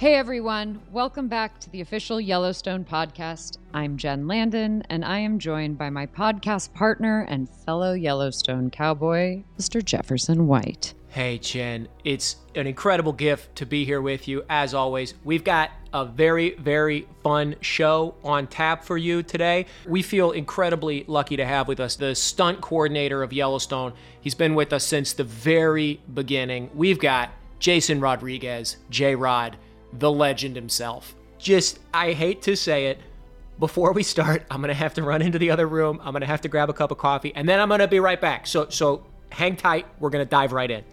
Hey everyone, welcome back to the official Yellowstone podcast. I'm Jen Landon, and I am joined by my podcast partner and fellow Yellowstone cowboy, Mr. Jefferson White. Hey Jen, it's an incredible gift to be here with you. As always, we've got a very, very fun show on tap for you today. We feel incredibly lucky to have with us the stunt coordinator of Yellowstone. He's been with us since the very beginning. We've got Jason Rodriguez, J-Rod, the legend himself. I hate to say it, before we start, I'm going to have to run into the other room. I'm going to have to grab a cup of coffee, and then I'm going to be right back. So hang tight. We're going to dive right in.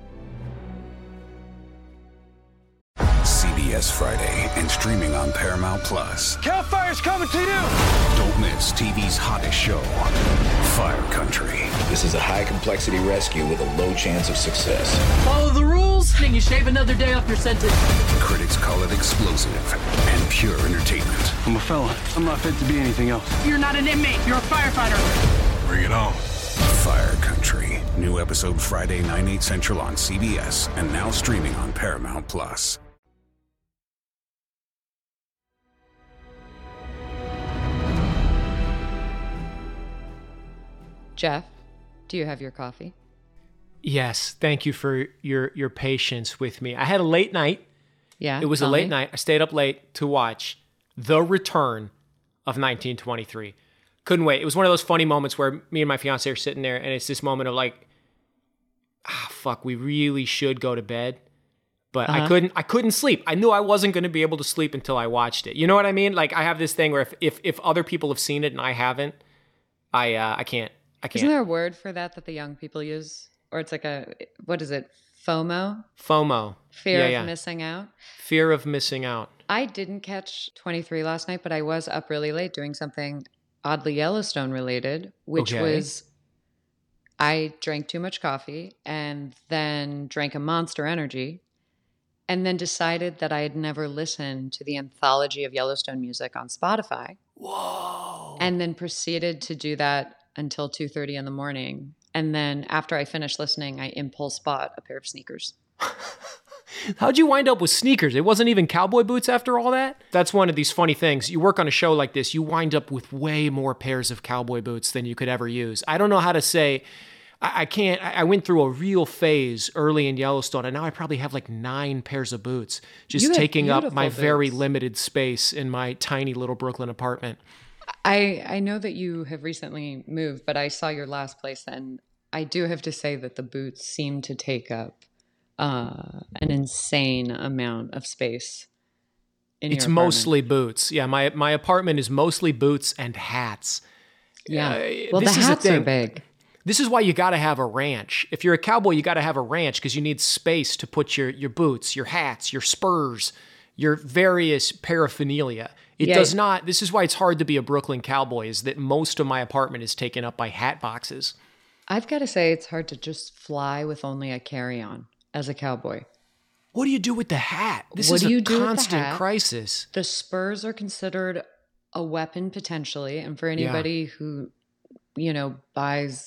CBS Friday and streaming on Paramount Plus. Cal Fire's coming to you! Don't miss TV's hottest show, Fire Country. This is a high-complexity rescue with a low chance of success. Follow the rules, and you shave another day off your sentence. Critics call it explosive and pure entertainment. I'm a fella. I'm not fit to be anything else. You're not an inmate, you're a firefighter. Bring it on. Fire Country. New episode Friday, 9/8 Central on CBS, and now streaming on Paramount Plus. Jeff, do you have your coffee? Yes, thank you for your patience with me. I had a late night. Yeah. It was a late night. I stayed up late to watch The Return of 1923. Couldn't wait. It was one of those funny moments where me and my fiance are sitting there, and it's this moment of like, fuck, we really should go to bed. But I couldn't sleep. I knew I wasn't going to be able to sleep until I watched it. You know what I mean? Like, I have this thing where if other people have seen it and I haven't, I can't. Isn't there a word for that the young people use? Or it's like what is it? FOMO? FOMO. Fear of missing out? Fear of missing out. I didn't catch 23 last night, but I was up really late doing something oddly Yellowstone related, which was I drank too much coffee and then drank a Monster Energy and then decided that I had never listened to the anthology of Yellowstone music on Spotify. Whoa. And then proceeded to do that until 2:30 in the morning. And then after I finished listening, I impulse bought a pair of sneakers. How'd you wind up with sneakers? It wasn't even cowboy boots after all that? That's one of these funny things. You work on a show like this, you wind up with way more pairs of cowboy boots than you could ever use. I don't know how to say, I went through a real phase early in Yellowstone, and now I probably have like 9 pairs of boots, just taking up my very limited space in my tiny little Brooklyn apartment. I know that you have recently moved, but I saw your last place, and I do have to say that the boots seem to take up an insane amount of space in your apartment. It's mostly boots. Yeah, my apartment is mostly boots and hats. Yeah. Well, the hats are big. This is why you got to have a ranch. If you're a cowboy, you got to have a ranch because you need space to put your boots, your hats, your spurs, your various paraphernalia. This is why it's hard to be a Brooklyn cowboy, is that most of my apartment is taken up by hat boxes. I've got to say it's hard to just fly with only a carry-on as a cowboy. What do you do with the hat? This is a constant crisis. The spurs are considered a weapon potentially, and for anybody who, buys,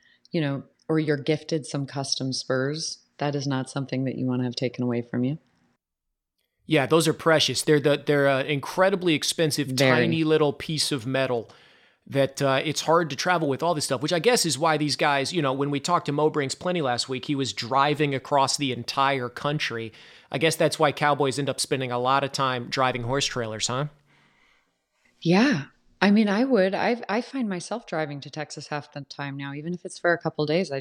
or you're gifted some custom spurs, that is not something that you want to have taken away from you. Yeah, those are precious. They're an incredibly expensive, tiny little piece of metal that it's hard to travel with all this stuff, which I guess is why these guys, when we talked to Mo Brings Plenty last week, he was driving across the entire country. I guess that's why cowboys end up spending a lot of time driving horse trailers, huh? Yeah. I mean, I would. I find myself driving to Texas half the time now, even if it's for a couple of days.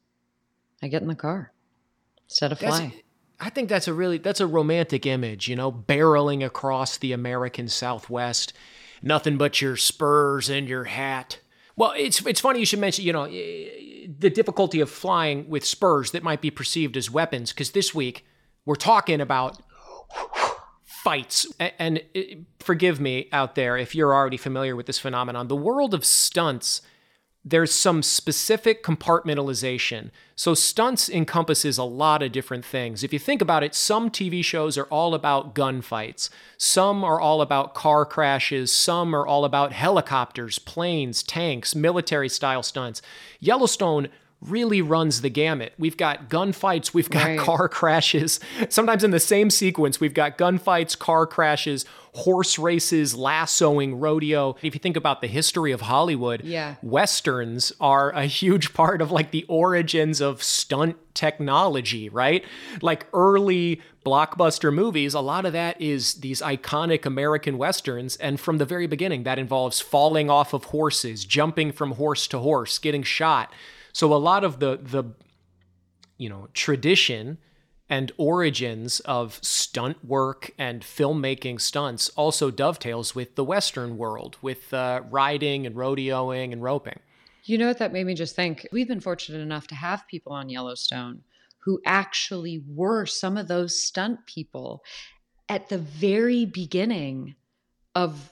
I get in the car instead of flying. I think that's a romantic image, barreling across the American Southwest, nothing but your spurs and your hat. Well, it's funny you should mention, the difficulty of flying with spurs that might be perceived as weapons, because this week we're talking about fights. And forgive me out there if you're already familiar with this phenomenon. The world of stunts, there's some specific compartmentalization. So stunts encompasses a lot of different things. If you think about it, some TV shows are all about gunfights. Some are all about car crashes. Some are all about helicopters, planes, tanks, military-style stunts. Yellowstone really runs the gamut. We've got gunfights, we've got car crashes. Sometimes in the same sequence, we've got gunfights, car crashes, horse races, lassoing, rodeo. If you think about the history of Hollywood, Westerns are a huge part of like the origins of stunt technology, right? Like early blockbuster movies, a lot of that is these iconic American Westerns. And from the very beginning, that involves falling off of horses, jumping from horse to horse, getting shot. So a lot of the tradition and origins of stunt work and filmmaking stunts also dovetails with the Western world, with riding and rodeoing and roping. You know what that made me just think? We've been fortunate enough to have people on Yellowstone who actually were some of those stunt people at the very beginning of,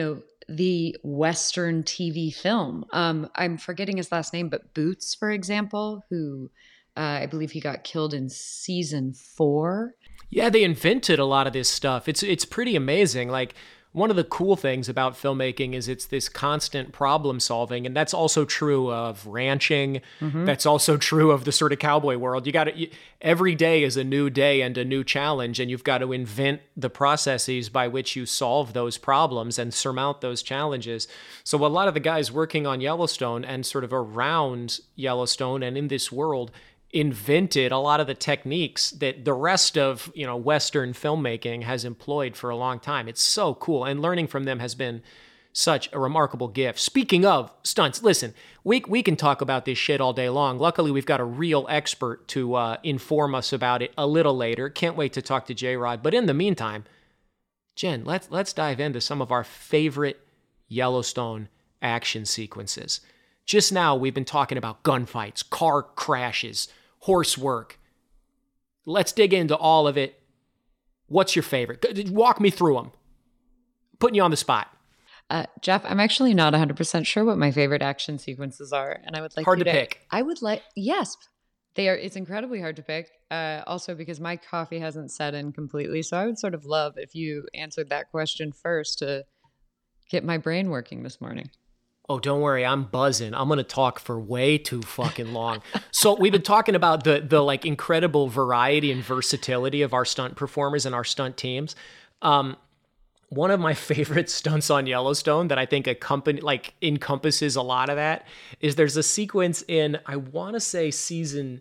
the Western TV film. I'm forgetting his last name, but Boots, for example, who I believe he got killed in season 4. Yeah, they invented a lot of this stuff. It's pretty amazing. Like, one of the cool things about filmmaking is it's this constant problem solving, and that's also true of ranching. Mm-hmm. That's also true of the sort of cowboy world. Every day is a new day and a new challenge, and you've got to invent the processes by which you solve those problems and surmount those challenges. So a lot of the guys working on Yellowstone and sort of around Yellowstone and in this world invented a lot of the techniques that the rest of, Western filmmaking has employed for a long time. It's so cool. And learning from them has been such a remarkable gift. Speaking of stunts, listen, we can talk about this shit all day long. Luckily, we've got a real expert to inform us about it a little later. Can't wait to talk to J-Rod. But in the meantime, Jen, let's dive into some of our favorite Yellowstone action sequences. Just now, we've been talking about gunfights, car crashes, horse work. Let's dig into all of it. What's your favorite? Walk me through them. Putting you on the spot. Jeff, I'm actually not 100% sure what my favorite action sequences are, and I would like hard to pick. Yes, they are. It's incredibly hard to pick. Also, because my coffee hasn't set in completely, so I would sort of love if you answered that question first to get my brain working this morning. Oh, don't worry. I'm buzzing. I'm going to talk for way too fucking long. So we've been talking about the like incredible variety and versatility of our stunt performers and our stunt teams. One of my favorite stunts on Yellowstone that I think encompasses a lot of that is there's a sequence in, I want to say season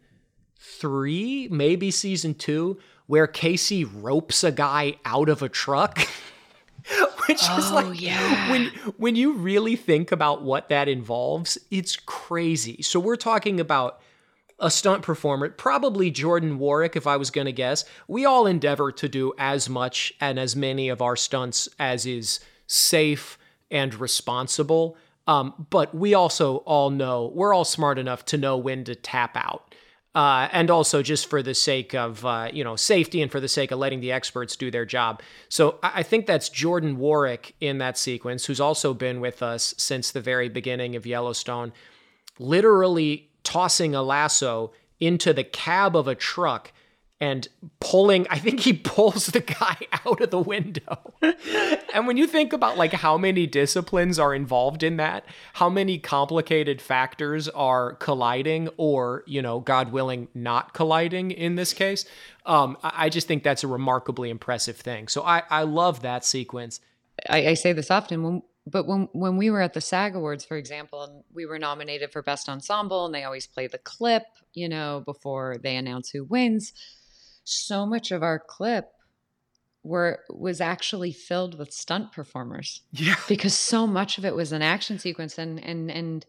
3, maybe season 2, where Casey ropes a guy out of a truck. Which is when you really think about what that involves, it's crazy. So we're talking about a stunt performer, probably Jordan Warwick, if I was going to guess. We all endeavor to do as much and as many of our stunts as is safe and responsible. But we also all know, we're all smart enough to know when to tap out. And also just for the sake of, safety and for the sake of letting the experts do their job. So I think that's Jordan Warwick in that sequence, who's also been with us since the very beginning of Yellowstone, literally tossing a lasso into the cab of a truck and I think he pulls the guy out of the window. And when you think about like how many disciplines are involved in that, how many complicated factors are colliding or, God willing, not colliding in this case, I just think that's a remarkably impressive thing. So I love that sequence. I say this often, but when we were at the SAG Awards, for example, and we were nominated for Best Ensemble, and they always play the clip, before they announce who wins. So much of our clip was actually filled with stunt performers. Yeah. Because so much of it was an action sequence, and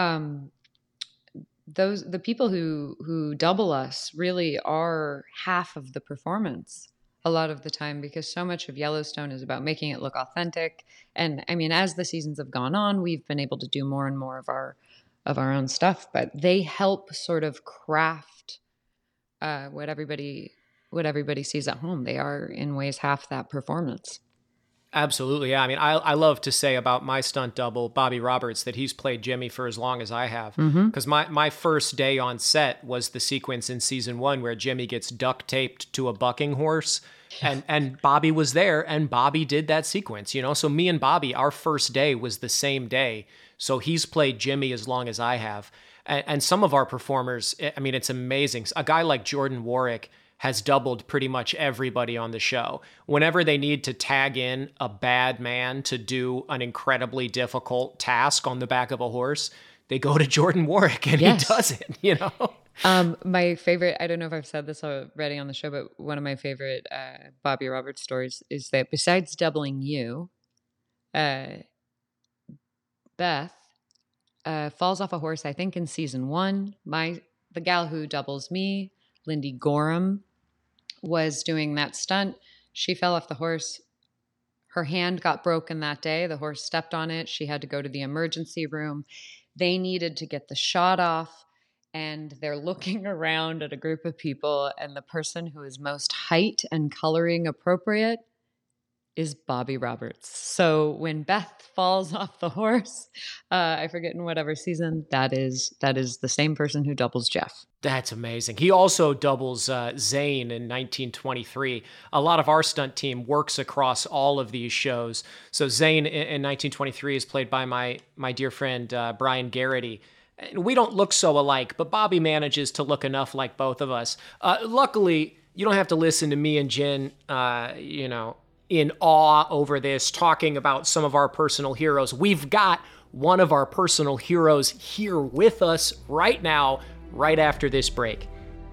the people who double us really are half of the performance a lot of the time, because so much of Yellowstone is about making it look authentic. And I mean, as the seasons have gone on, we've been able to do more and more of our own stuff, but they help sort of craft what everybody sees at home. They are in ways half that performance. Absolutely. Yeah. I mean, I love to say about my stunt double, Bobby Roberts, that he's played Jimmy for as long as I have. Because my first day on set was the sequence in season 1 where Jimmy gets duct taped to a bucking horse. And Bobby was there, and Bobby did that sequence, So me and Bobby, our first day was the same day. So he's played Jimmy as long as I have. And some of our performers, I mean, it's amazing. A guy like Jordan Warwick has doubled pretty much everybody on the show. Whenever they need to tag in a bad man to do an incredibly difficult task on the back of a horse, they go to Jordan Warwick and he does it, you know? My favorite, I don't know if I've said this already on the show, but one of my favorite Bobby Roberts stories is that besides doubling you, Beth falls off a horse, I think in season 1. The gal who doubles me, Lindy Gorham, was doing that stunt. She fell off the horse. Her hand got broken that day. The horse stepped on it. She had to go to the emergency room. They needed to get the shot off, and they're looking around at a group of people, and the person who is most height and coloring appropriate is Bobby Roberts. So when Beth falls off the horse, I forget in whatever season, that is the same person who doubles Jeff. That's amazing. He also doubles Zane in 1923. A lot of our stunt team works across all of these shows. So Zane in 1923 is played by my dear friend Brian Garrity. We don't look so alike, but Bobby manages to look enough like both of us. Luckily, you don't have to listen to me and Jen, in awe over this, talking about some of our personal heroes. We've got one of our personal heroes here with us right now, right after this break.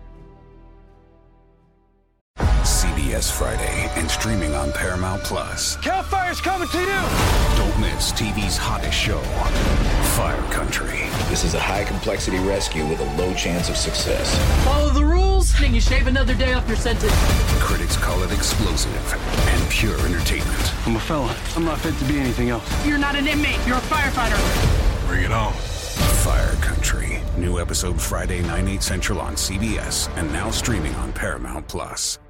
CBS Friday and streaming on Paramount Plus. Cal Fire's coming to you! Don't miss TV's hottest show, Fire Country. This is a high-complexity rescue with a low chance of success. Follow the rules, and you shave another day off your sentence. Critics call it explosive and pure entertainment. I'm a fella. I'm not fit to be anything else. You're not an inmate, you're a firefighter. Bring it on. Fire Country. New episode Friday, 9/8 Central on CBS and now streaming on Paramount Plus.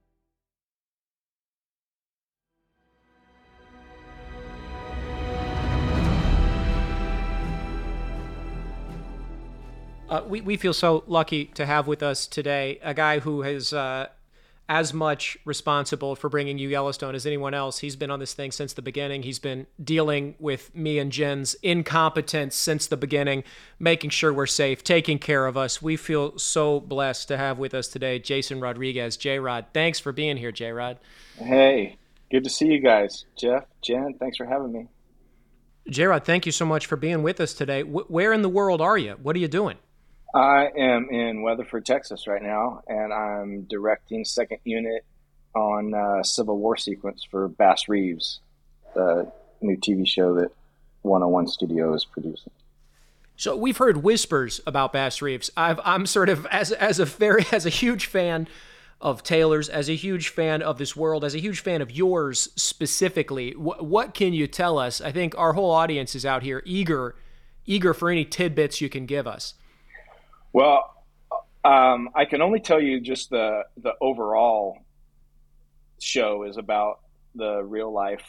We feel so lucky to have with us today a guy who is as much responsible for bringing you Yellowstone as anyone else. He's been on this thing since the beginning. He's been dealing with me and Jen's incompetence since the beginning, making sure we're safe, taking care of us. We feel so blessed to have with us today Jason Rodriguez. J-Rod, thanks for being here, J-Rod. Hey, good to see you guys. Jeff, Jen, thanks for having me. J-Rod, thank you so much for being with us today. Where in the world are you? What are you doing? I am in Weatherford, Texas right now, and I'm directing second unit on Civil War sequence for Bass Reeves, the new TV show that 101 Studio is producing. So we've heard whispers about Bass Reeves. I'm sort of as a huge fan of Taylor's, as a huge fan of this world, as a huge fan of yours specifically. What can you tell us? I think our whole audience is out here eager for any tidbits you can give us. Well, I can only tell you just the overall show is about the real life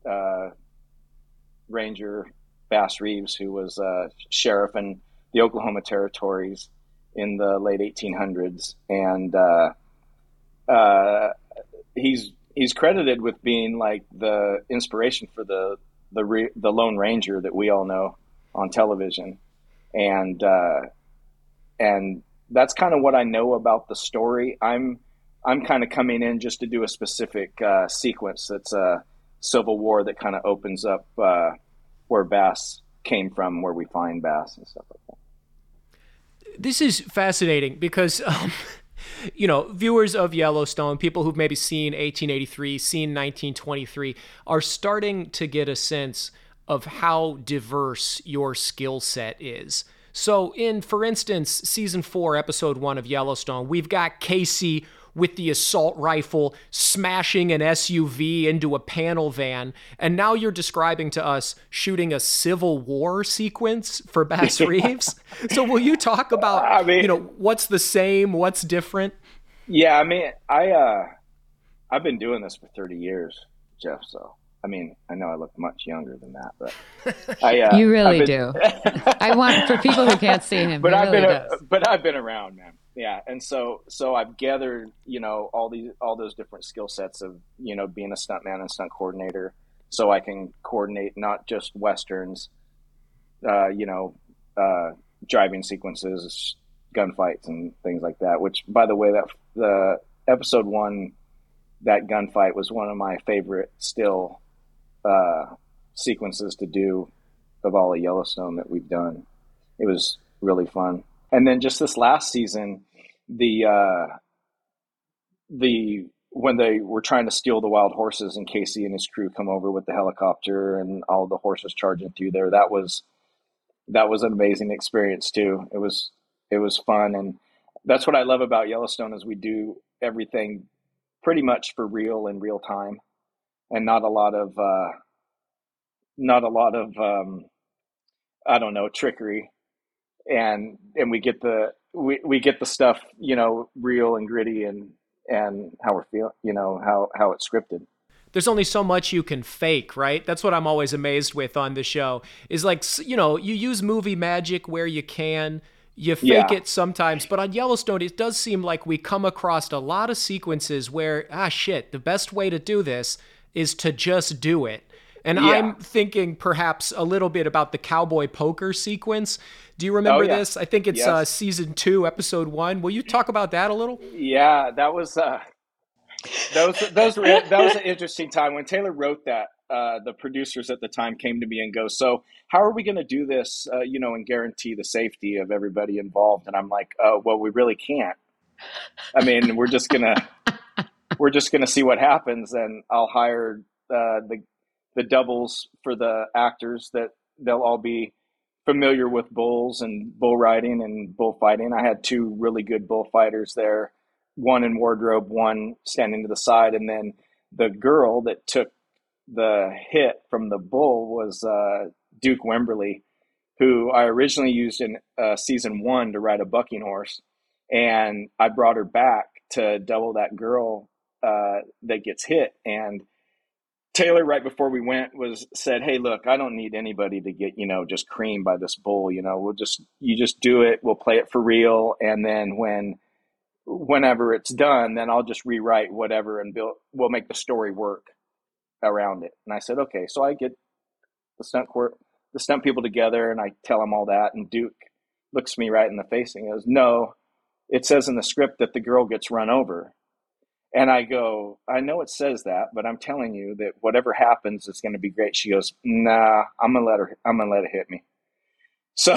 Ranger Bass Reeves, who was sheriff in the Oklahoma Territories in the late 1800s, and he's credited with being like the inspiration for the Lone Ranger that we all know on television, and that's kind of what I know about the story. I'm kind of coming in just to do a specific sequence that's a Civil War that kind of opens up where Bass came from, where we find Bass and stuff like that. This is fascinating because, viewers of Yellowstone, people who've maybe seen 1883, seen 1923, are starting to get a sense of how diverse your skill set is. So for instance, season 4, episode 1 of Yellowstone, we've got Casey with the assault rifle smashing an SUV into a panel van. And now you're describing to us shooting a Civil War sequence for Bass Reeves. So will you talk about, what's the same, what's different? Yeah, I've been doing this for 30 years, Jeff. So, I know I look much younger than that, but you really do. I want, for people who can't see him, but I've been around, man. Yeah, and so I've gathered, all those different skill sets of, being a stuntman and stunt coordinator, so I can coordinate not just westerns, driving sequences, gunfights, and things like that. Which, by the way, that the episode 1, that gunfight was one of my favorite still sequences to do of all of Yellowstone that we've done. It was really fun. And then just this last season, when they were trying to steal the wild horses and Casey and his crew come over with the helicopter and all the horses charging through there, that was an amazing experience too. It was fun. And that's what I love about Yellowstone is we do everything pretty much for real in real time, and not a lot of I don't know, trickery. And we get the stuff, real and gritty and how we're feeling, how it's scripted. There's only so much you can fake, right? That's what I'm always amazed with on the show is like, you use movie magic where you can, you fake it sometimes, but on Yellowstone, it does seem like we come across a lot of sequences where, the best way to do this is to just do it. And I'm thinking perhaps a little bit about the cowboy poker sequence. Do you remember this? I think it's season 2, episode 1. Will you talk about that a little? Yeah, that was an interesting time when Taylor wrote that. The producers at the time came to me and go, "So how are we going to do this? And guarantee the safety of everybody involved?" And I'm like, "Well, we really can't. I mean, we're just gonna see what happens, and I'll hire the doubles for the actors that they'll all be familiar with bulls and bull riding and bullfighting. I had 2 really good bullfighters there, one in wardrobe, one standing to the side. And then the girl that took the hit from the bull was Duke Wimberly, who I originally used in season 1 to ride a bucking horse. And I brought her back to double that girl that gets hit. And Taylor, right before we went, said, "Hey, look, I don't need anybody to get, just creamed by this bull. You just do it. We'll play it for real. And then whenever it's done, then I'll just rewrite whatever and we'll make the story work around it." And I said, "Okay." So I get the stunt people together and I tell them all that. And Duke looks me right in the face and goes, "No, it says in the script that the girl gets run over." And I go, "I know it says that, but I'm telling you that whatever happens, it's going to be great." She goes, "Nah, I'm going to let it hit me." So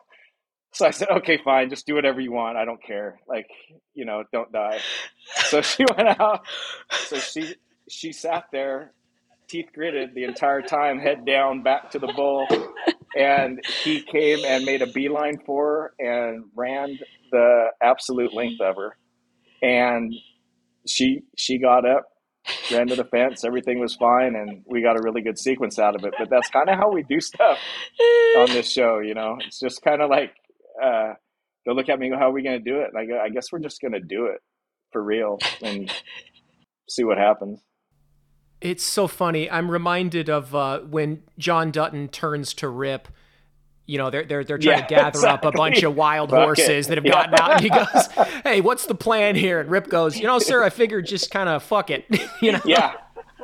I said, "Okay, fine. Just do whatever you want. I don't care. Don't die." So she went out. So she sat there, teeth gritted the entire time, head down, back to the bull. And he came and made a beeline for her and ran the absolute length of her. And she got up, ran to the fence, everything was fine, and we got a really good sequence out of it. But that's kind of how we do stuff on this show, It's just kind of like, they'll look at me and go, "How are we going to do it?" And I go, "I guess we're just going to do it for real and see what happens." It's so funny. I'm reminded of when John Dutton turns to Rip. They're trying to gather up a bunch of wild horses that have gotten out. And he goes, "Hey, what's the plan here?" And Rip goes, "Sir, I figured just kind of fuck it." Yeah.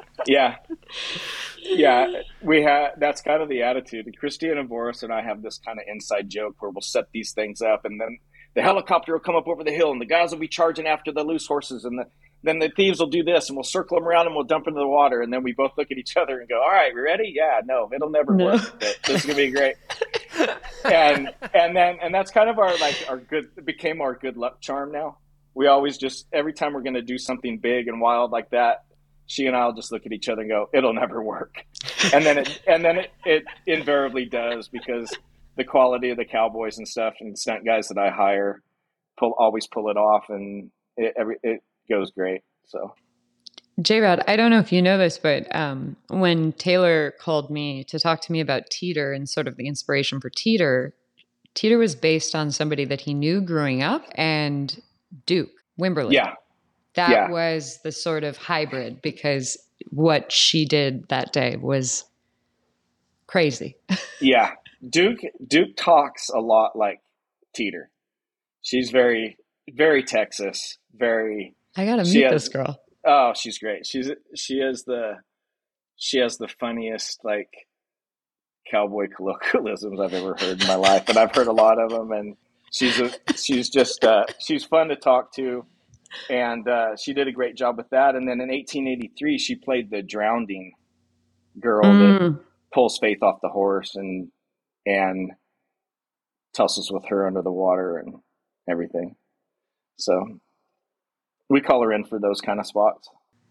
That's kind of the attitude. And Christina Boris and I have this kind of inside joke where we'll set these things up and then the helicopter will come up over the hill and the guys will be charging after the loose horses and then the thieves will do this and we'll circle them around and we'll dump into the water. And then we both look at each other and go, "All right, we ready?" "Yeah, no, it'll never work. But this is going to be great." and that's kind of our good, it became our good luck charm now. We always just, every time we're going to do something big and wild like that, she and I'll just look at each other and go, "It'll never work." And then it invariably does, because the quality of the cowboys and stuff and stunt guys that I hire always pull it off, and it goes great. So J-Rod, I don't know if you know this, but when Taylor called me to talk to me about Teeter and sort of the inspiration for Teeter was based on somebody that he knew growing up, and Duke Wimberly. Yeah. That was the sort of hybrid, because what she did that day was crazy. Yeah. Duke talks a lot like Teeter. She's very, very Texas, very... I got to meet this girl. Oh, she's great. She has the funniest, cowboy colloquialisms I've ever heard in my life, and I've heard a lot of them. And she's fun to talk to, and she did a great job with that. And then in 1883, she played the drowning girl that pulls Faith off the horse and tussles with her under the water and everything. So we call her in for those kind of spots.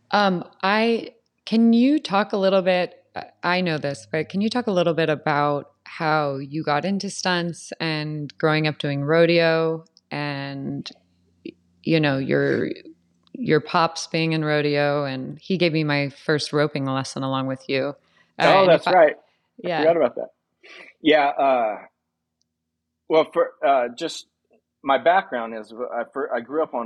Can you talk a little bit, I know this, but can you talk a little bit about how you got into stunts and growing up doing rodeo and, you know, your pops being in rodeo, and he gave me my first roping lesson along with you. Oh, that's right. Yeah. I forgot about that. Yeah. Well, for just my background is I grew up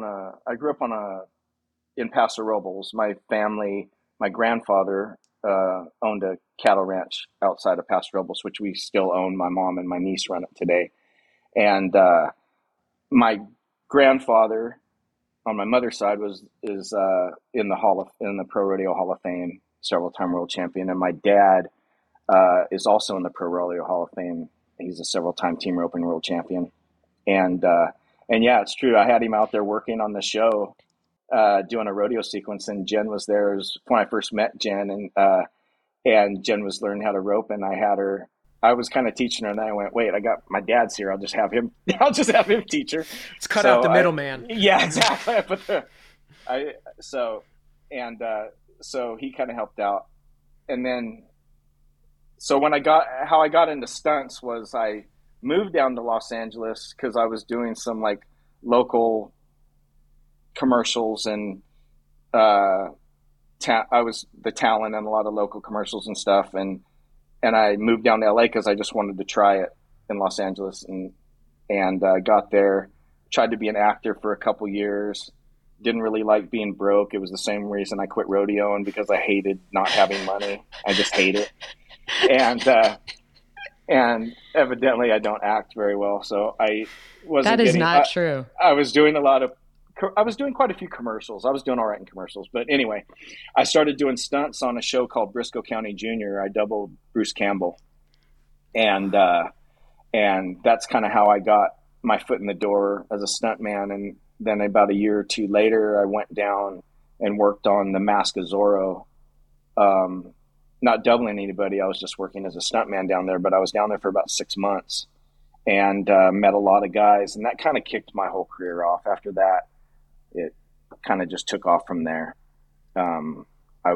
in Paso Robles. My family, my grandfather owned a cattle ranch outside of Paso Robles, which we still own. My mom and my niece run it today. And my grandfather on my mother's side is in the Pro Rodeo Hall of Fame, several-time world champion, and my dad is also in the Pro Rodeo Hall of Fame. He's a several-time team roping world champion, and yeah, it's true. I had him out there working on the show, doing a rodeo sequence, and Jen was there. It was when I first met Jen, and Jen was learning how to rope, and I was kind of teaching her, and then I went, wait, I got my dad's here. I'll just have him teach her. Let's cut out the middleman. Yeah, exactly. So he kind of helped out. And then, so how I got into stunts was I moved down to Los Angeles because I was doing some like local commercials, and I was the talent in a lot of local commercials and stuff. And I moved down to LA because I just wanted to try it in Los Angeles, and got there, tried to be an actor for a couple years. Didn't really like being broke. It was the same reason I quit rodeo, and because I hated not having money. I just hate it. And evidently I don't act very well. So I wasn't That is not true. I was doing quite a few commercials. I was doing all right in commercials. But anyway, I started doing stunts on a show called Briscoe County Jr. I doubled Bruce Campbell. And that's kind of how I got my foot in the door as a stuntman. And then about a year or two later, I went down and worked on The Mask of Zorro. Not doubling anybody. I was just working as a stuntman down there, but I was down there for about 6 months and met a lot of guys. And that kind of kicked my whole career off. After that, it kind of just took off from there. I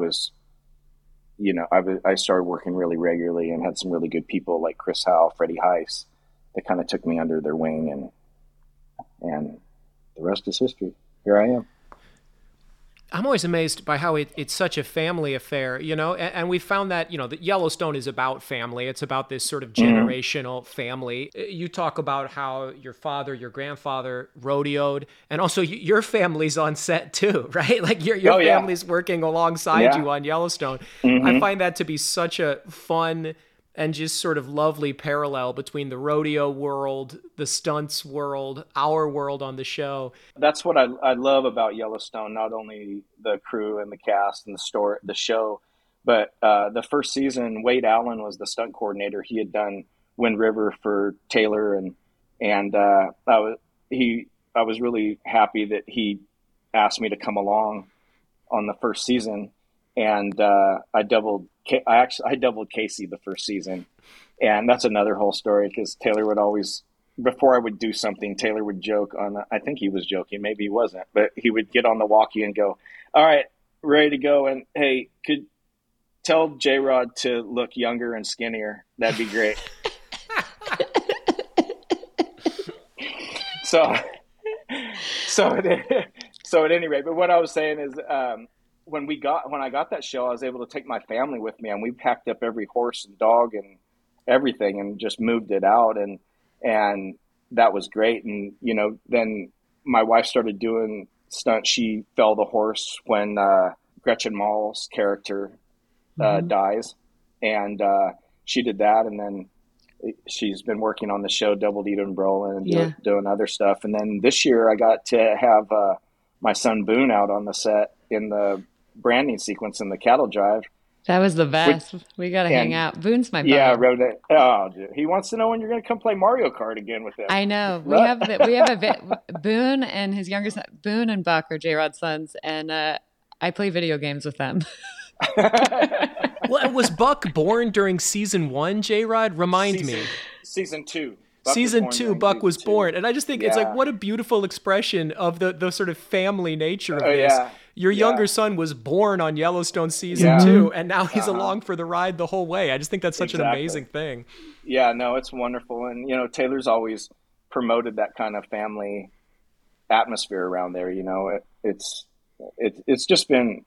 started working really regularly and had some really good people like Chris Howell, Freddie Heiss, that kind of took me under their wing, and the rest is history. Here I am. I'm always amazed by how it's such a family affair, you know, and we found that, you know, that Yellowstone is about family. It's about this sort of generational family. You talk about how your father, your grandfather rodeoed, and also your family's on set too, right? Like your family's working alongside you on Yellowstone. I find that to be such a fun and just sort of lovely parallel between the rodeo world, the stunts world, our world on the show. That's what I love about Yellowstone, not only the crew and the cast and the show, but the first season, Wade Allen was the stunt coordinator. He had done Wind River for Taylor, and I was really happy that he asked me to come along on the first season, and I doubled Casey the first season. And that's another whole story, because Taylor would always, before I would do something, Taylor would joke I think he was joking, maybe he wasn't, but he would get on the walkie and go, all right, ready to go. And hey, could tell J-Rod to look younger and skinnier. That'd be great. So at any rate, but what I was saying is, when I got that show, I was able to take my family with me, and we packed up every horse and dog and everything and just moved it out. And that was great. And, you know, then my wife started doing stunts. She fell the horse when Gretchen Mall's character dies. And she did that. And then she's been working on the show Double Eden Brolin and doing other stuff. And then this year I got to have my son Boone out on the set in the branding sequence in the cattle drive. That was the best. We got to hang out. Boone's my bud. Yeah, Ronan. Oh, dude. He wants to know when you're going to come play Mario Kart again with him. I know. We have Boone and his younger son. Boone and Buck are J-Rod's sons, and I play video games with them. Well, was Buck born during season 1, J-Rod? Remind me. Season 2. Season 2, Buck was born. And I just think it's like, what a beautiful expression of the sort of family nature of this. Yeah. Your younger son was born on Yellowstone season 2, and now he's along for the ride the whole way. I just think that's such an amazing thing. Yeah, no, it's wonderful. And, you know, Taylor's always promoted that kind of family atmosphere around there. You know, it's been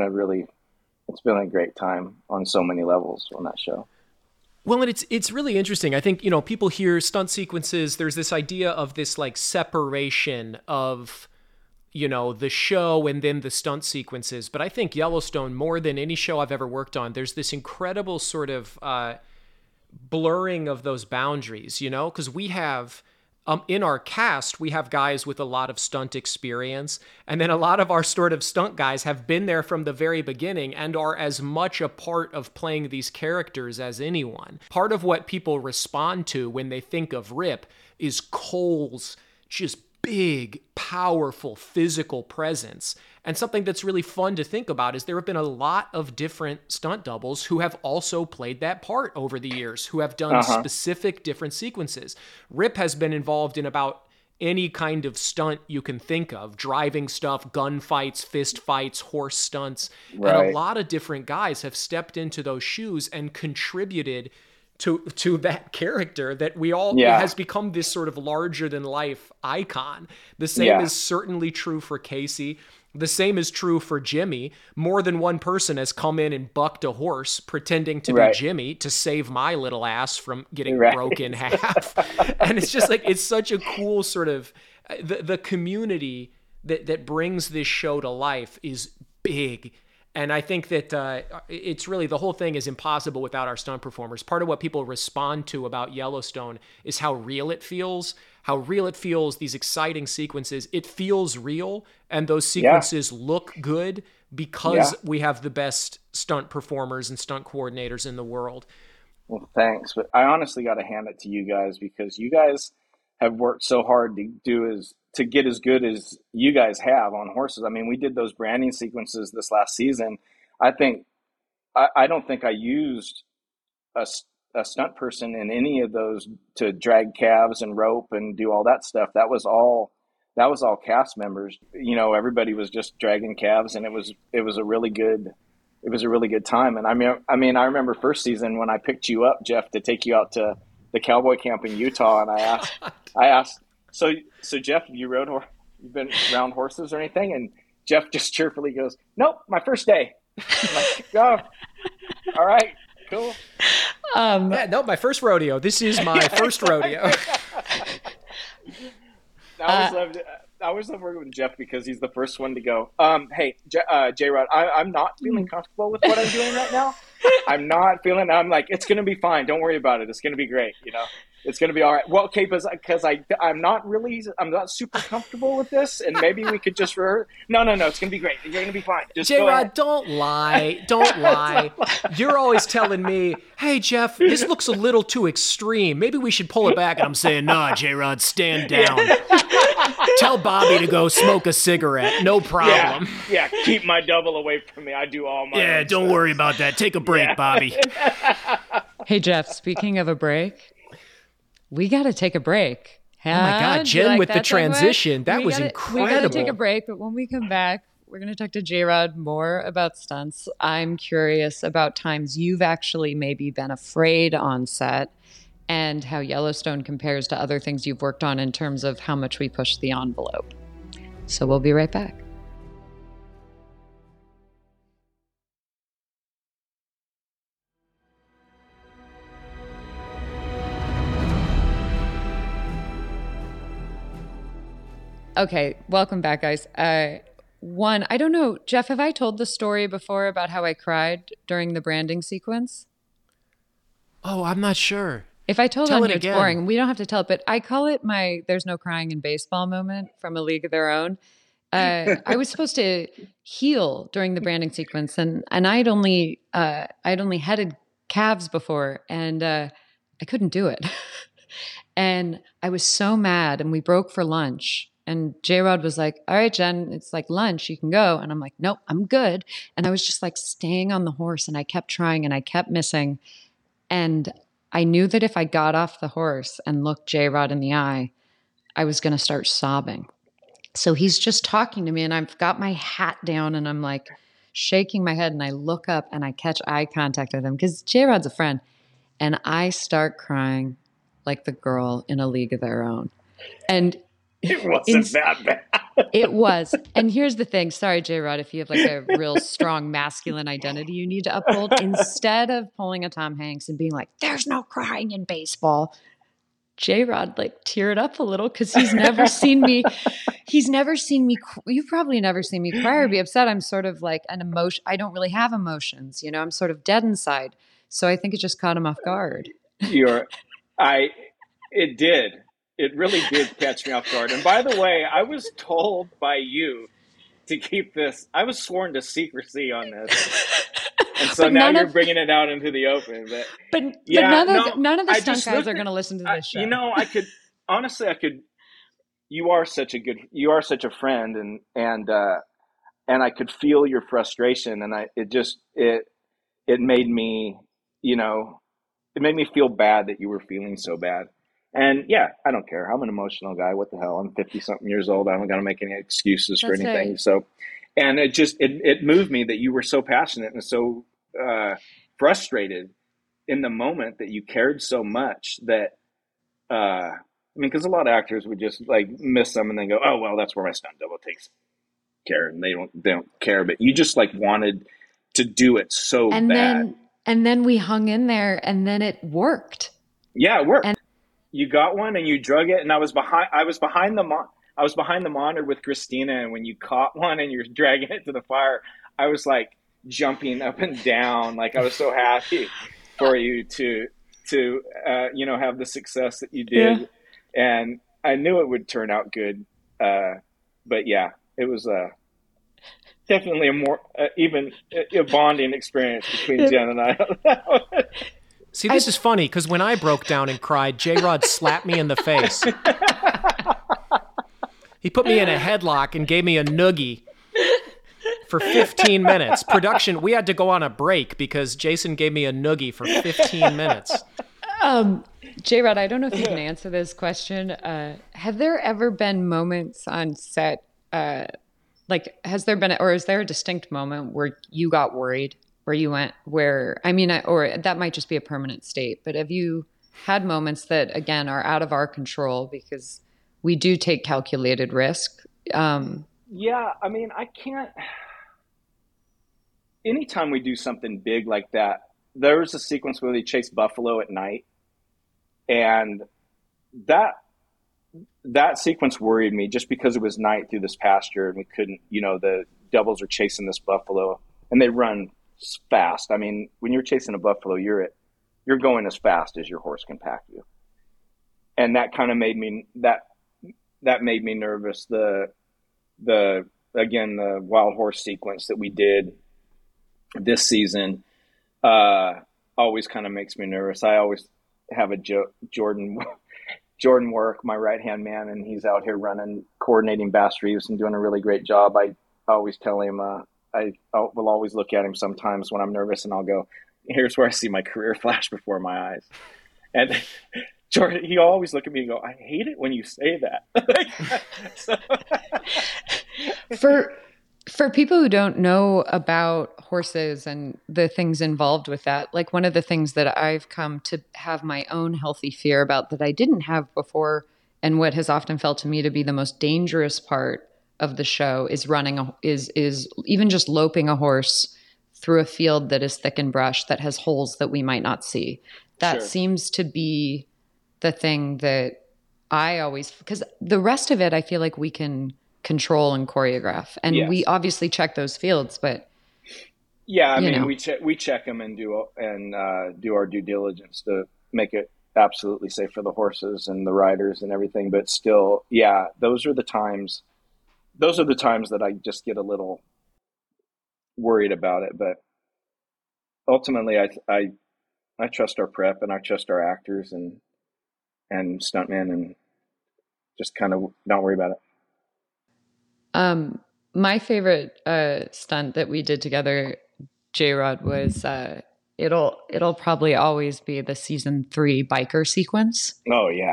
a great time on so many levels on that show. Well, and it's really interesting. I think, you know, people hear stunt sequences. There's this idea of this like separation of, you know, the show and then the stunt sequences. But I think Yellowstone, more than any show I've ever worked on, there's this incredible sort of blurring of those boundaries, you know, because we have in our cast, we have guys with a lot of stunt experience, and then a lot of our sort of stunt guys have been there from the very beginning and are as much a part of playing these characters as anyone. Part of what people respond to when they think of Rip is Cole's just big, powerful, physical presence. And something that's really fun to think about is there have been a lot of different stunt doubles who have also played that part over the years, who have done specific different sequences. Rip has been involved in about any kind of stunt you can think of, driving stuff, gunfights, fist fights, horse stunts. Right. And a lot of different guys have stepped into those shoes and contributed to that character that we all has become this sort of larger than life icon. The same is certainly true for Casey. The same is true for Jimmy. More than one person has come in and bucked a horse pretending to be Jimmy to save my little ass from getting broke in half. And it's just like, it's such a cool sort of, the community that brings this show to life is big. And I think that it's really, the whole thing is impossible without our stunt performers. Part of what people respond to about Yellowstone is how real it feels, these exciting sequences. It feels real, and those sequences look good because we have the best stunt performers and stunt coordinators in the world. Well, thanks. But I honestly got to hand it to you guys, because you guys have worked so hard to get as good as you guys have on horses. I mean, we did those branding sequences this last season. I don't think I used a stunt person in any of those to drag calves and rope and do all that stuff. That was all cast members. You know, everybody was just dragging calves, and it was a really good time. And I mean, I remember first season when I picked you up, Jeff, to take you out to the cowboy camp in Utah, and I asked, so Jeff, you've been around horses or anything? And Jeff just cheerfully goes, "Nope, my first day." I'm like, "Oh, all right, cool." No, my first rodeo. This is my first rodeo. I always love working with Jeff because he's the first one to go, "Hey, J-Rod, I'm not feeling comfortable with what I'm doing right now. I'm like, it's going to be fine. Don't worry about it. It's going to be great. You know, it's going to be all right." Well, okay, because I'm not super comfortable with this, and maybe we could just rehearse. No, it's going to be great. You're going to be fine. Just J-Rod, don't lie. You're always telling me, "Hey, Jeff, this looks a little too extreme. Maybe we should pull it back." And I'm saying, "Nah, J-Rod, stand down. Tell Bobby to go smoke a cigarette. No problem." Yeah, keep my double away from me. I do all my own don't stuff. Worry about that. Take a break, Bobby. Hey, Jeff, speaking of a break, we got to take a break. Oh my God, Jen with the transition. That was incredible. We got to take a break, but when we come back, we're going to talk to J-Rod more about stunts. I'm curious about times you've actually maybe been afraid on set, and how Yellowstone compares to other things you've worked on in terms of how much we push the envelope. So we'll be right back. Okay, welcome back, guys. I don't know, Jeff, have I told the story before about how I cried during the branding sequence? Oh, I'm not sure. If I told them it's boring, we don't have to tell it, but I call it my "there's no crying in baseball" moment from A League of Their Own. I was supposed to heel during the branding sequence, and I'd only headed calves before, and I couldn't do it. And I was so mad, and we broke for lunch. And J-Rod was like, all right, Jen, it's like lunch, you can go. And I'm like, nope, I'm good. And I was just like staying on the horse, and I kept trying and I kept missing. And I knew that if I got off the horse and looked J-Rod in the eye, I was going to start sobbing. So he's just talking to me, and I've got my hat down, and I'm like shaking my head, and I look up and I catch eye contact with him because J-Rod's a friend. And I start crying like the girl in A League of Their Own. And it wasn't that bad. It was. And here's the thing. Sorry, J-Rod, if you have like a real strong masculine identity you need to uphold, instead of pulling a Tom Hanks and being like, there's no crying in baseball, J-Rod like teared up a little because he's never seen me. You've probably never seen me cry or be upset. I'm sort of like an emotion. I don't really have emotions. You know, I'm sort of dead inside. So I think it just caught him off guard. It did. It really did catch me off guard. And by the way, I was told by you to keep this. I was sworn to secrecy on this. And so now you're bringing it out into the open. But none of the stunt guys are going to listen to this show. You know, I could you are such a friend, and I could feel your frustration, and it made me, you know, it made me feel bad that you were feeling so bad. And yeah, I don't care. I'm an emotional guy. What the hell? I'm 50-something years old. I don't got to make any excuses for anything. Right. So, and it moved me that you were so passionate and so frustrated in the moment that you cared so much that, I mean, because a lot of actors would just like miss them and then go, oh, well, that's where my stunt double takes care. And they don't care. But you just like wanted to do it so bad. And then we hung in there, and then it worked. Yeah, it worked. And you got one and you drug it, and I was behind the monitor with Christina, and when you caught one and you're dragging it to the fire, I was like jumping up and down, like I was so happy for you to you know, have the success that you did, and I knew it would turn out good. But yeah, it was definitely a more even a bonding experience between Jen and I. See, this is funny because when I broke down and cried, J-Rod slapped me in the face. He put me in a headlock and gave me a noogie for 15 minutes. Production, we had to go on a break because Jason gave me a noogie for 15 minutes. J-Rod, I don't know if you can answer this question. Have there ever been moments on set, has there been, or is there a distinct moment where you got worried? Where you went, or that might just be a permanent state, but have you had moments that, again, are out of our control because we do take calculated risk? Yeah, I mean, I can't. Anytime we do something big like that, there was a sequence where they chased buffalo at night, and that sequence worried me just because it was night through this pasture and we couldn't, you know, the devils are chasing this buffalo and they run fast. I mean, when you're chasing a buffalo, you're going as fast as your horse can pack you. And that kind of made me, that made me nervous. The wild horse sequence that we did this season, always kind of makes me nervous. I always have a Jordan work, my right-hand man, and he's out here coordinating Bass Reeves and doing a really great job. I always tell him, I will always look at him sometimes when I'm nervous, and I'll go, here's where I see my career flash before my eyes. And Jordan, he always look at me and go, I hate it when you say that. For people who don't know about horses and the things involved with that, like one of the things that I've come to have my own healthy fear about that I didn't have before, and what has often felt to me to be the most dangerous part of the show is is even just loping a horse through a field that is thick and brush that has holes that we might not see. That seems to be the thing that I always, because the rest of it I feel like we can control and choreograph, and we obviously check those fields, but I mean, we check them and do our due diligence to make it absolutely safe for the horses and the riders and everything. But still, those are the times those are the times that I just get a little worried about it. But ultimately, I trust our prep and I trust our actors and stuntmen, and just kind of not worry about it. My favorite stunt that we did together, J-Rod, was it'll probably always be the season 3 biker sequence. Oh yeah.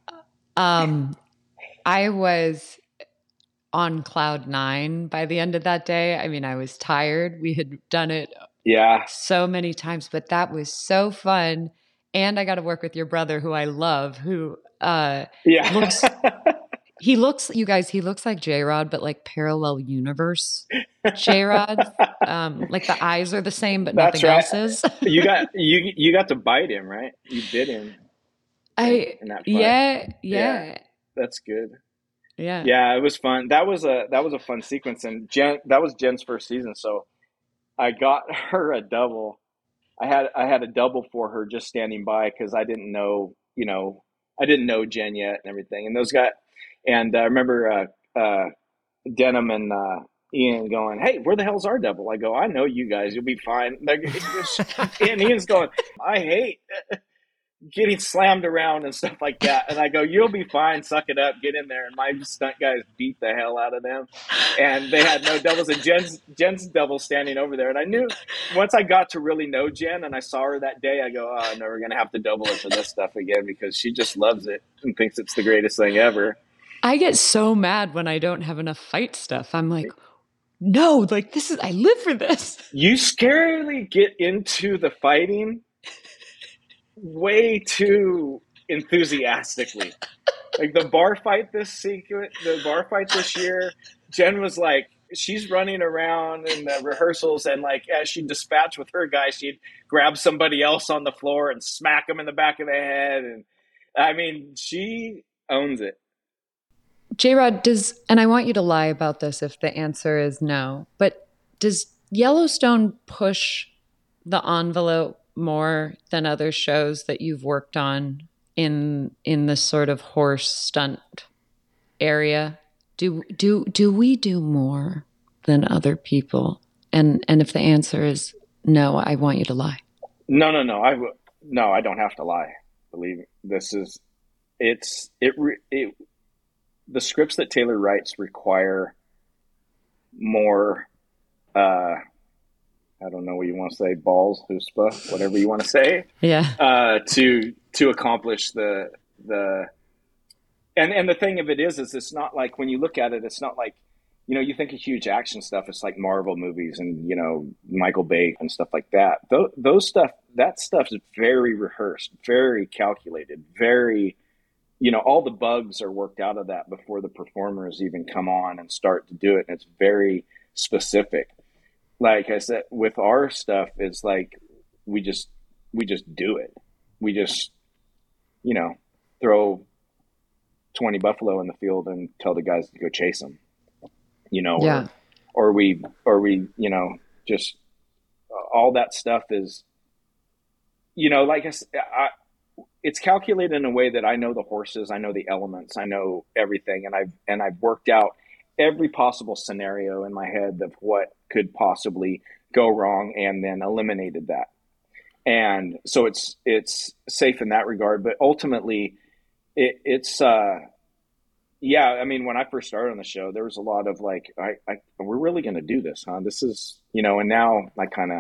I was on cloud 9 by the end of that day. I mean, I was tired. We had done it so many times, but that was so fun. And I got to work with your brother, who I love, who looks he looks like J-Rod, but like parallel universe J-Rod. Like the eyes are the same, but nothing else is. you got to bite him, right? You bit him. In that fight. Yeah. That's good. Yeah, it was fun. That was a fun sequence, and that was Jen's first season, so I got her a double. I had a double for her just standing by, because I didn't know Jen yet and everything. And those guys, and I remember Denham and Ian going, "Hey, where the hell's our double?" I go, "I know you guys. You'll be fine." And Ian's going, "I hate getting slammed around and stuff like that." And I go, "You'll be fine. Suck it up. Get in there." And my stunt guys beat the hell out of them. And they had no doubles. And Jen's double standing over there. And I knew once I got to really know Jen and I saw her that day, I go, "Oh, no, we're going to have to double it for this stuff again," because she just loves it and thinks it's the greatest thing ever. I get so mad when I don't have enough fight stuff. I'm like, no, like I live for this. You scarily get into the fighting way too enthusiastically. Like the bar fight this year, Jen was like, she's running around in the rehearsals, and like as she dispatched with her guy, she'd grab somebody else on the floor and smack them in the back of the head. And I mean, she owns it. J-Rod, and I want you to lie about this if the answer is no, but does Yellowstone push the envelope more than other shows that you've worked on in this sort of horse stunt area? Do we do more than other people? And if the answer is no, I want you to lie. No, I don't have to lie. Believe me. The scripts that Taylor writes require more, I don't know what you want to say, balls, chutzpah, whatever you want to say. Yeah. To accomplish and the thing of it is it's not like, when you look at it, it's not like, you think of huge action stuff. It's like Marvel movies and, Michael Bay and stuff like that. That stuff is very rehearsed, very calculated, very, all the bugs are worked out of that before the performers even come on and start to do it. And it's very specific. Like I said, with our stuff, it's like, we just do it. We just, throw 20 buffalo in the field and tell the guys to go chase them, or we, just all that stuff is, like I said, it's calculated in a way that I know the horses, I know the elements, I know everything. And I've worked out every possible scenario in my head of what could possibly go wrong, and then eliminated that. And so it's safe in that regard, but ultimately it's I mean, when I first started on the show, there was a lot of like, we're really going to do this, huh? This is, and now I kind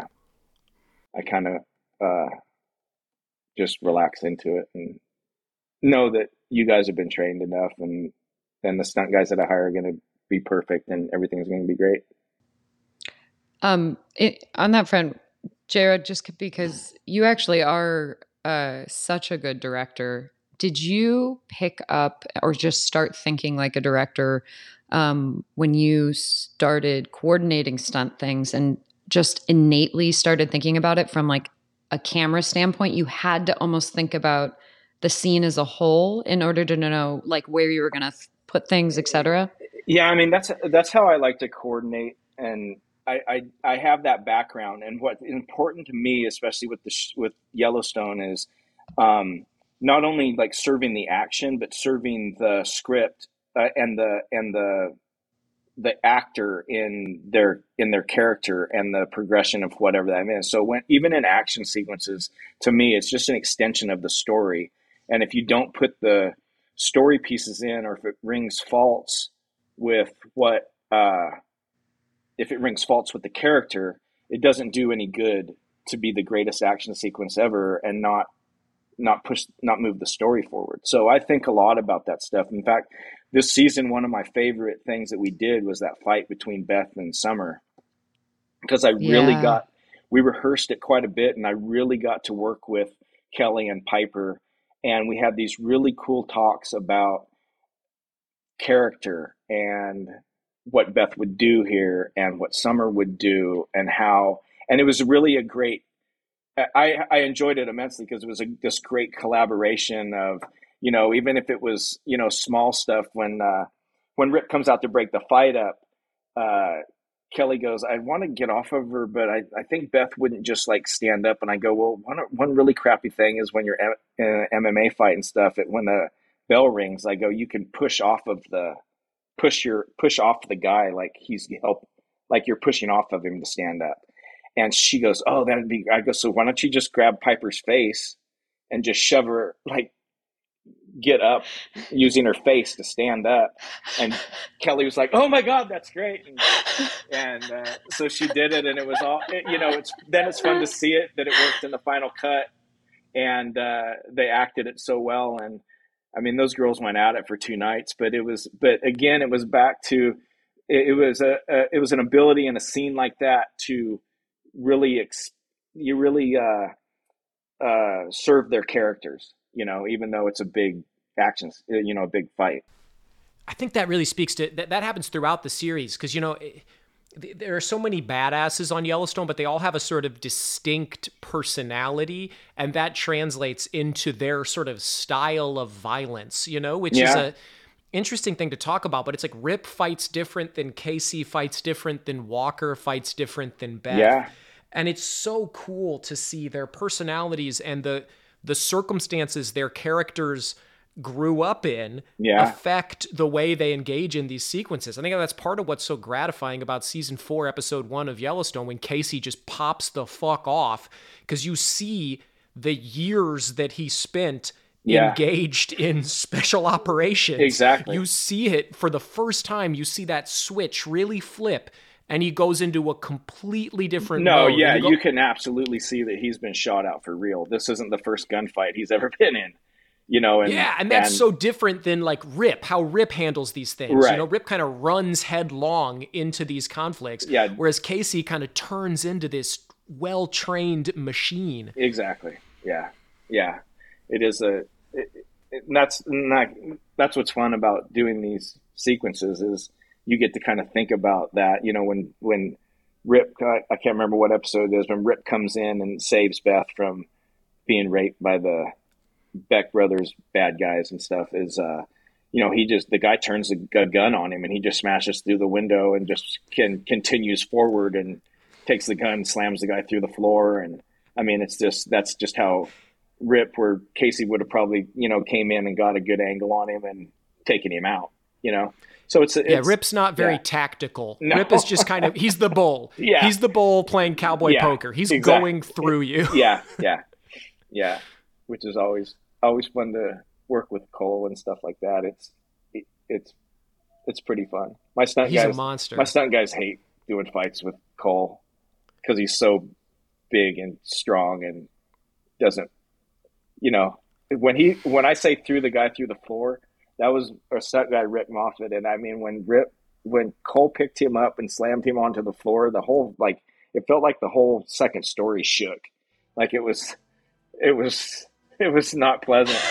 of just relax into it and know that you guys have been trained enough, and the stunt guys that I hire are going to be perfect, and everything's going to be great. On that front, J-Rod, just because you actually are such a good director, did you pick up or just start thinking like a director when you started coordinating stunt things, and just innately started thinking about it from like a camera standpoint? You had to almost think about the scene as a whole in order to know like where you were going to put things, etc. Yeah, I mean, that's how I like to coordinate, and I have that background. And what's important to me, especially with Yellowstone, is not only like serving the action, but serving the script and the the actor in their character and the progression of whatever that is. So even in action sequences, to me, it's just an extension of the story. And if you don't put the story pieces in, or if it rings false with if it rings false with the character, it doesn't do any good to be the greatest action sequence ever and not move the story forward. So I think a lot about that stuff. In fact, this season, one of my favorite things that we did was that fight between Beth and Summer, because we rehearsed it quite a bit, and I really got to work with Kelly and Piper, and we had these really cool talks about character and what Beth would do here and what Summer would do and it was really a great, I enjoyed it immensely because it was this great collaboration of, even if it was, small stuff. When Rip comes out to break the fight up, Kelly goes, I want to get off of her, but I think Beth wouldn't just like stand up. And I go, well, one really crappy thing is when you're in an MMA fight and stuff, when the bell rings, I go, you can push off the guy, like like you're pushing off of him to stand up. And she goes, oh, I go, so why don't you just grab Piper's face and just shove her, like, get up using her face to stand up. And Kelly was like, oh my God, that's great. And so she did it, and it was all, it's fun to see it, that it worked in the final cut, and they acted it so well. And I mean, those girls went at it for 2 nights, but again, it was back to, it was an ability in a scene like that to really, serve their characters, even though it's a big action, a big fight. I think that really speaks to that happens throughout the series, because there are so many badasses on Yellowstone, but they all have a sort of distinct personality, and that translates into their sort of style of violence, which is a interesting thing to talk about. But it's like Rip fights different than Casey fights different than Walker fights different than Beth. Yeah. And it's so cool to see their personalities and the circumstances their characters grew up in affect the way they engage in these sequences. I think that's part of what's so gratifying about season 4, episode 1 of Yellowstone, when Casey just pops the fuck off, because you see the years that he spent engaged in special operations. Exactly. You see it for the first time. You see that switch really flip, and he goes into a completely different mode. You can absolutely see that he's been shot out for real. This isn't the first gunfight he's ever been in. And that's so different than like Rip, how Rip handles these things. Right. Rip kind of runs headlong into these conflicts, whereas Casey kind of turns into this well-trained machine. Exactly. Yeah. It is that's what's fun about doing these sequences, is you get to kind of think about that. When Rip, I can't remember what episode it is, when Rip comes in and saves Beth from being raped by the Beck brothers bad guys and stuff, is the guy turns a gun on him, and he just smashes through the window and just continues forward and takes the gun, slams the guy through the floor. And I mean, that's just how Rip, where Casey would have probably came in and got a good angle on him and taken him out. So it's Rip's not very tactical. No. Rip is just kind of, he's the bull. He's the bull playing cowboy poker. He's going through you. Yeah. Which is always fun to work with Cole and stuff like that. It's pretty fun. He's a monster. My stunt guys hate doing fights with Cole because he's so big and strong and doesn't, when I say threw the guy through the floor, that was a stunt guy, Rick Moffitt. And I mean, when Cole picked him up and slammed him onto the floor, it felt like the whole second story shook. Like it was not pleasant.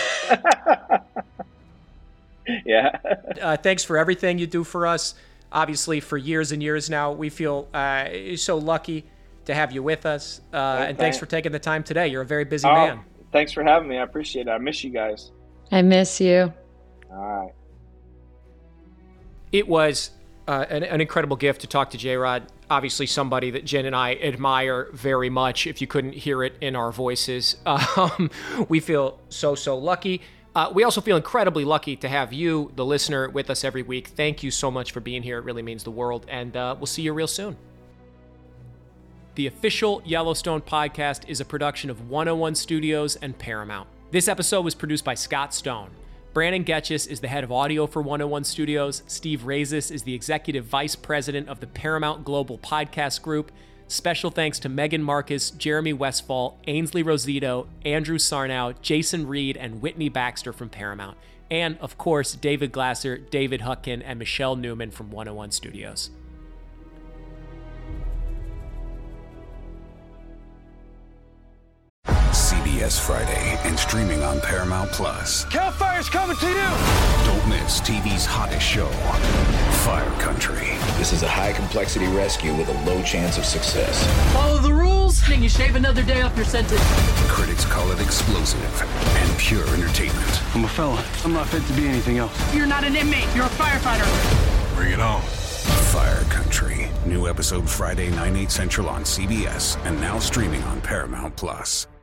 Yeah. Thanks for everything you do for us. Obviously, for years and years now, we feel so lucky to have you with us. And thanks for taking the time today. You're a very busy man. Thanks for having me. I appreciate it. I miss you guys. I miss you. All right. It was an incredible gift to talk to J-Rod. Obviously somebody that Jen and I admire very much, if you couldn't hear it in our voices. We feel so lucky. We also feel incredibly lucky to have you, the listener, with us every week. Thank you so much for being here. It really means the world. And we'll see you real soon. The official Yellowstone podcast is a production of 101 Studios and Paramount. This episode was produced by Scott Stone. Brandon Getchis is the head of audio for 101 Studios. Steve Razis is the executive vice president of the Paramount Global Podcast Group. Special thanks to Megan Marcus, Jeremy Westfall, Ainsley Rosito, Andrew Sarnow, Jason Reed, and Whitney Baxter from Paramount. And, of course, David Glasser, David Hutkin, and Michelle Newman from 101 Studios. CBS Friday and streaming on Paramount Plus. Cal Fire's coming to you! Don't miss TV's hottest show, Fire Country. This is a high-complexity rescue with a low chance of success. Follow the rules, and you shave another day off your sentence. Critics call it explosive and pure entertainment. I'm a felon. I'm not fit to be anything else. You're not an inmate, you're a firefighter. Bring it on. Fire Country. New episode Friday, 9/8 Central on CBS and now streaming on Paramount Plus.